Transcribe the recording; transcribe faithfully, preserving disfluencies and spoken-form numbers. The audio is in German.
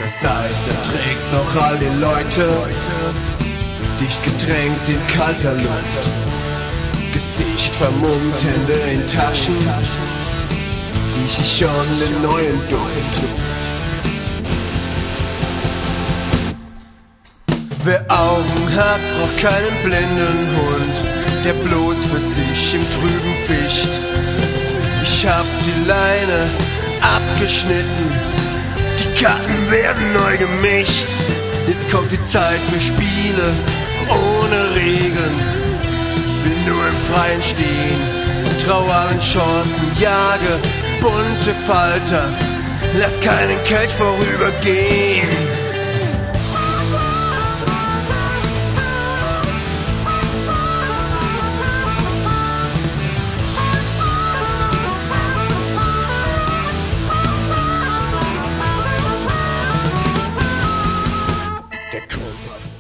Das Eis erträgt noch all die Leute, dicht gedrängt in kalter Luft. Gesicht vermummt, Hände in Taschen, riech ich schon den neuen Duft. Wer Augen hat, braucht keinen blinden Hund, der bloß für sich im Trüben ficht. Ich hab die Leine abgeschnitten, die Karten werden neu gemischt. Jetzt kommt die Zeit für Spiele ohne Regeln, will nur im Freien stehen, trau allen Chancen, jage bunte Falter, lass keinen Kelch vorübergehen. Der Kompass